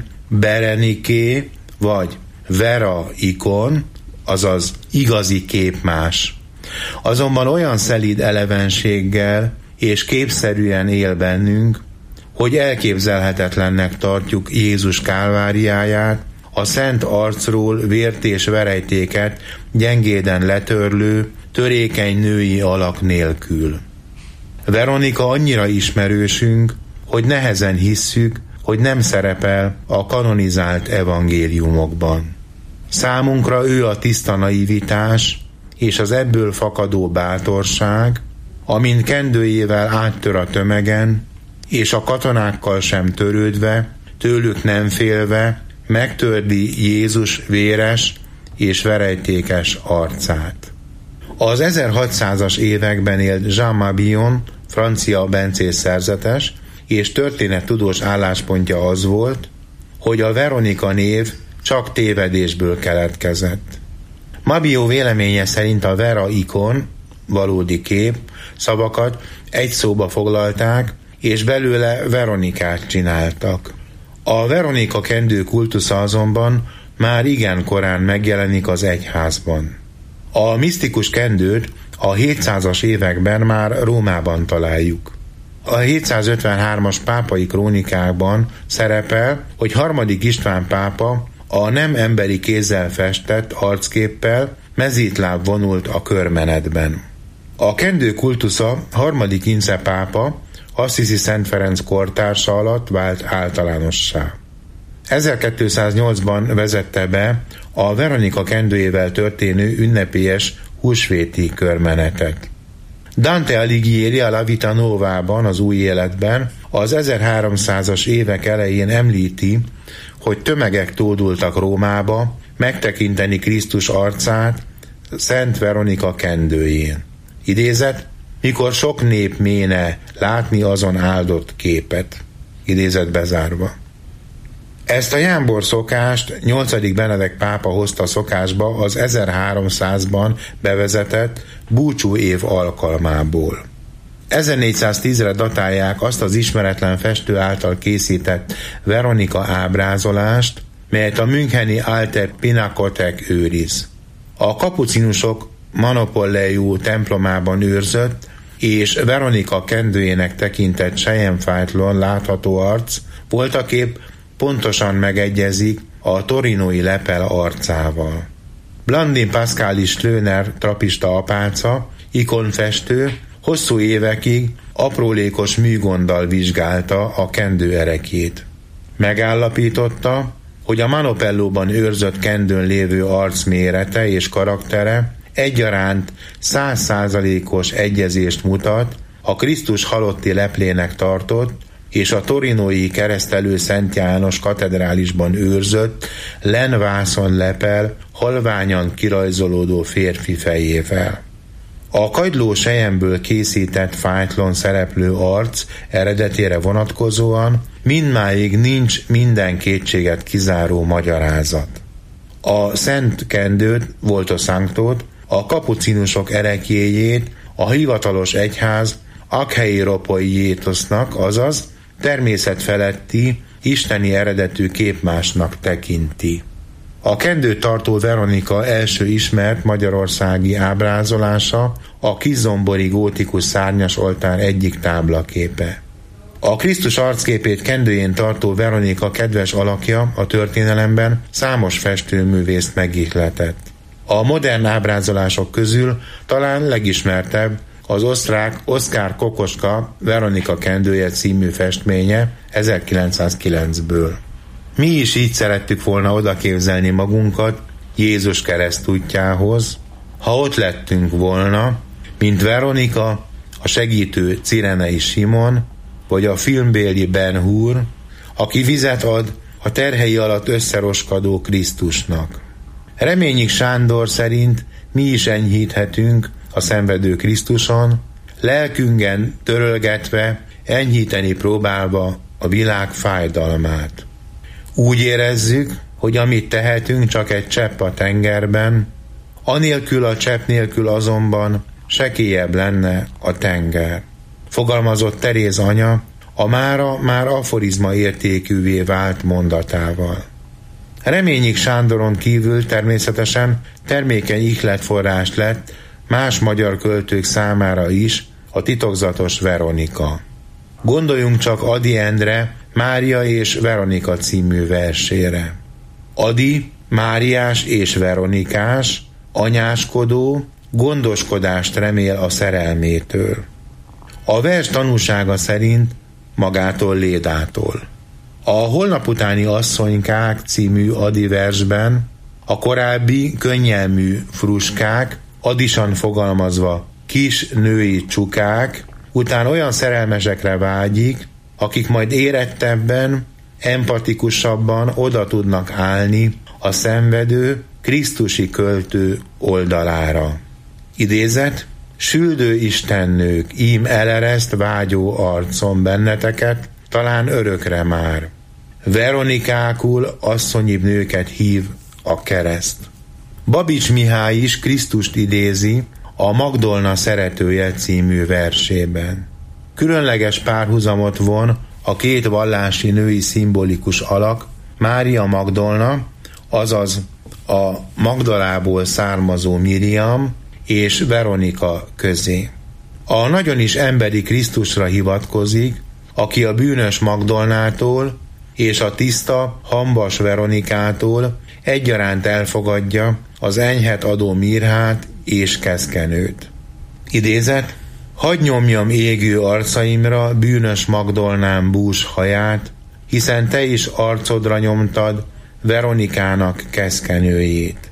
Bereniké vagy Vera ikon, azaz igazi képmás. Azonban olyan szelíd elevenséggel és képszerűen él bennünk, hogy elképzelhetetlennek tartjuk Jézus kálváriáját, a szent arcról vért és verejtéket gyengéden letörlő, törékeny női alak nélkül. Veronika annyira ismerősünk, hogy nehezen hisszük, hogy nem szerepel a kanonizált evangéliumokban. Számunkra ő a tiszta naivitás és az ebből fakadó bátorság, amin kendőjével áttör a tömegen, és a katonákkal sem törődve, tőlük nem félve, megtördi Jézus véres és verejtékes arcát. Az ezerhatszázas években élt Jean Mabillon, francia bencés szerzetes, és történettudós álláspontja az volt, hogy a Veronika név csak tévedésből keletkezett. Mabillon véleménye szerint a Vera ikon, valódi kép, szavakat egy szóba foglalták, és belőle Veronikát csináltak. A Veronika kendő kultusza azonban már igen korán megjelenik az egyházban. A misztikus kendőt a hétszázas években már Rómában találjuk. A hétszázötvenhármas pápai krónikákban szerepel, hogy harmadik István pápa a nem emberi kézzel festett arcképpel mezítláb vonult a körmenetben. A kendő kultusza harmadik Ince pápa, Assisi Szent Ferenc kortársa alatt vált általánossá. ezerkétszáznyolcban vezette be a Veronika kendőjével történő ünnepélyes húsvéti körmenetet. Dante Alighieri a La Vita Novában, az új életben, az ezerháromszázas évek elején említi, hogy tömegek tódultak Rómába megtekinteni Krisztus arcát Szent Veronika kendőjén. Idézet: mikor sok nép méne látni azon áldott képet. Idézet bezárva. Ezt a jámbor szokást nyolcadik Benedek pápa hozta szokásba az ezerháromszázban bevezetett búcsú év alkalmából. ezernégyszáztízre datálják azt az ismeretlen festő által készített Veronika ábrázolást, melyet a müncheni Alte Pinakothek őriz. A kapucinusok Manopolleiu templomában őrzött és Veronika kendőjének tekintett selyemfájtlón látható arc voltaképp pontosan megegyezik a torinói lepel arcával. Blandin Pascalis Schlöner trapista apáca, ikonfestő, hosszú évekig aprólékos műgonddal vizsgálta a kendő erekjét. Megállapította, hogy a Manopellóban őrzött kendőn lévő arc mérete és karaktere egyaránt száz százalékos egyezést mutat a Krisztus halotti leplének tartott és a torinói Keresztelő Szent János katedrálisban őrzött lenvászon lepel halványan kirajzolódó férfi fejével. A kagyló selyemből készített fájtlon szereplő arc eredetére vonatkozóan mindmáig nincs minden kétséget kizáró magyarázat. A szent kendőt, Volto Sanctót, a kapucinusok ereklyéjét a hivatalos egyház Akheieropoiétosznak, azaz természetfeletti, isteni eredetű képmásnak tekinti. A kendőt tartó Veronika első ismert magyarországi ábrázolása a kizombori gótikus szárnyas oltár egyik táblaképe. A Krisztus arcképét kendőjén tartó Veronika kedves alakja a történelemben számos festőművészt megihletett. A modern ábrázolások közül talán legismertebb az osztrák Oszkár Kokoska Veronika kendője című festménye ezerkilencszázkilencből. Mi is így szerettük volna odaképzelni magunkat Jézus keresztútjához, ha ott lettünk volna, mint Veronika, a segítő Cirenei Simon, vagy a filmbéli Ben Hur, aki vizet ad a terhei alatt összeroskadó Krisztusnak. Reményik Sándor szerint mi is enyhíthetünk a szenvedő Krisztuson, lelkünken törölgetve, enyhíteni próbálva a világ fájdalmát. Úgy érezzük, hogy amit tehetünk, csak egy csepp a tengerben, anélkül a csepp nélkül azonban sekélyebb lenne a tenger. Fogalmazott Teréz anya a mára már aforizma értékűvé vált mondatával. Reményik Sándoron kívül természetesen termékeny ihletforrás lett más magyar költők számára is a titokzatos Veronika. Gondoljunk csak Ady Endre Mária és Veronika című versére. Ady Máriás és Veronikás, anyáskodó, gondoskodást remél a szerelmétől. A vers tanúsága szerint magától Lédától. A Holnap utáni asszonykák című Ady versben a korábbi könnyelmű fruskák, adisan fogalmazva kis női csukák, után olyan szerelmesekre vágyik, akik majd érettebben, empatikusabban oda tudnak állni a szenvedő, krisztusi költő oldalára. Idézet: süldő istennők, ím elereszt vágyó arcom benneteket, talán örökre már. Veronikákul asszonyibb nőket hív a kereszt. Babics Mihály is Krisztust idézi a Magdolna szeretője című versében. Különleges párhuzamot von a két vallási női szimbolikus alak, Mária Magdolna, azaz a Magdalából származó Miriam és Veronika közé. A nagyon is emberi Krisztusra hivatkozik, aki a bűnös Magdolnától és a tiszta, hambas Veronikától egyaránt elfogadja az enyhet adó mirhát és keszkenőt. Idézet: hadd nyomjam égő arcaimra bűnös Magdolnám bús haját, hiszen te is arcodra nyomtad Veronikának keszkenőjét.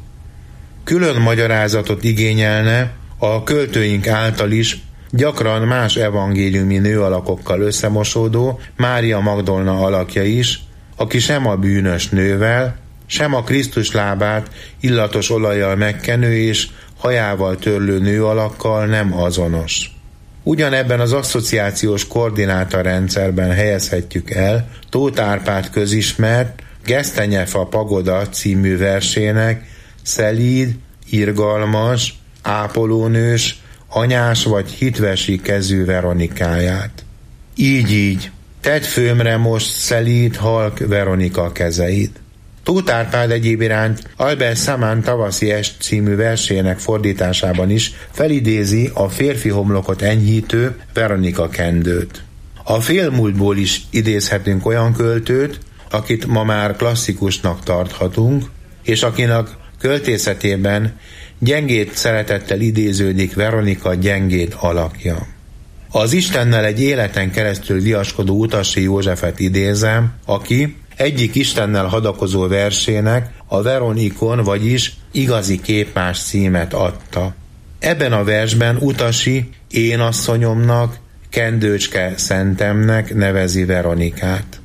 Külön magyarázatot igényelne a költőink által is gyakran más evangéliumi nőalakokkal összemosódó Mária Magdolna alakja is, aki sem a bűnös nővel, sem a Krisztus lábát illatos olajjal megkenő és hajával törlő nőalakkal nem azonos. Ugyanebben az asszociációs koordinátorrendszerben helyezhetjük el Tóth Árpád közismert Gesztenyefa pagoda című versének szelíd, irgalmas, ápolónős, anyás vagy hitvesi kezű Veronikáját. Így-így, tedd főmre most szelíd, halk Veronika kezeit. Tóth Árpád egyéb iránt Albert Samán Tavaszi est című versének fordításában is felidézi a férfi homlokot enyhítő Veronika kendőt. A félmúltból is idézhetünk olyan költőt, akit ma már klasszikusnak tarthatunk, és akinek költészetében gyengéd szeretettel idéződik Veronika gyengéd alakja. Az Istennel egy életen keresztül viaskodó Utassi Józsefet idézem, aki egyik Istennel hadakozó versének a Veronikon, vagyis igazi képmás címet adta. Ebben a versben Utassi én asszonyomnak, kendőcske szentemnek nevezi Veronikát.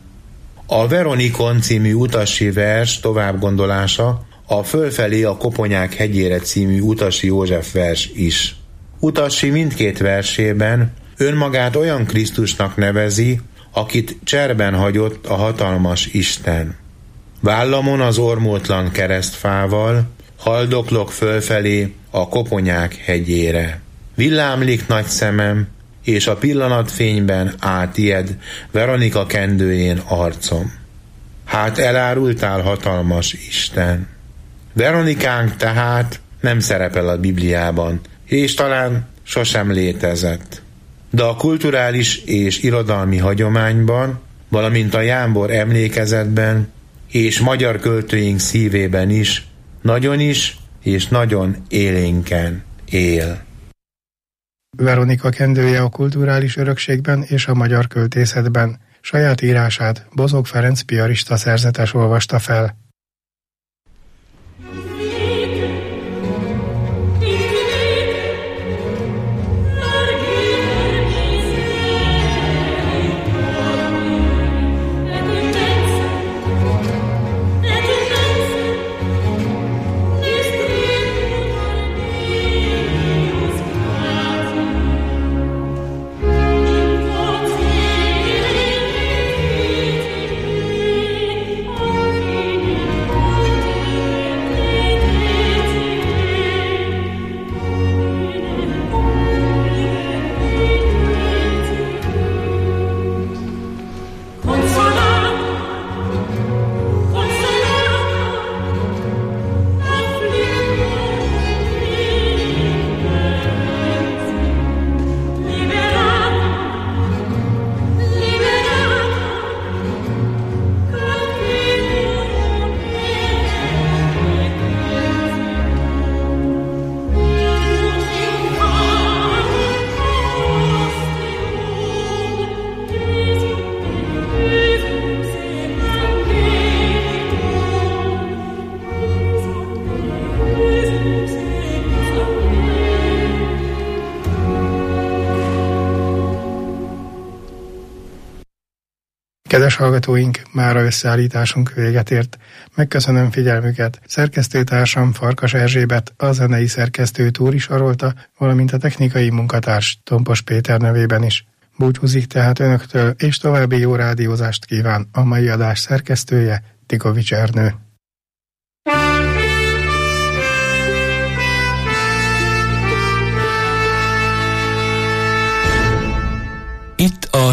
A Veronikon című Utassi vers továbbgondolása a Fölfelé a Koponyák hegyére című Utassi József vers is. Utassi mindkét versében önmagát olyan Krisztusnak nevezi, akit cserben hagyott a hatalmas Isten. Vállamon az ormótlan keresztfával haldoklok fölfelé a Koponyák hegyére. Villámlik nagy szemem, és a pillanatfényben átijed Veronika kendőjén arcom. Hát elárultál, hatalmas Isten. Veronikánk tehát nem szerepel a Bibliában, és talán sosem létezett. De a kulturális és irodalmi hagyományban, valamint a Jámbor emlékezetben és magyar költőink szívében is nagyon is és nagyon élénken él. Veronika kendője a kulturális örökségben és a magyar költészetben. Saját írását Bozók Ferenc piarista szerzetes olvasta fel. Kedves hallgatóink, mára összeállításunk véget ért. Megköszönöm figyelmüket. Szerkesztőtársam Farkas Erzsébet, a zenei szerkesztő Túri Sarolta, valamint a technikai munkatárs Tompos Péter nevében is. Búcsúzik tehát önöktől, és további jó rádiózást kíván a mai adás szerkesztője, Tikovics Ernő.